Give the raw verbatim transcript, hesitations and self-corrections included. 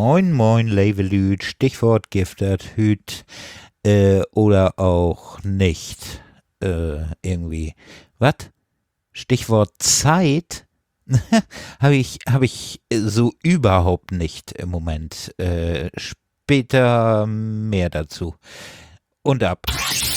Moin Moin Levelüt, Stichwort Giftert, Hüt äh, oder auch nicht. Äh, irgendwie. Was? Stichwort Zeit habe ich, hab ich so überhaupt nicht im Moment. Äh, später mehr dazu. Und ab.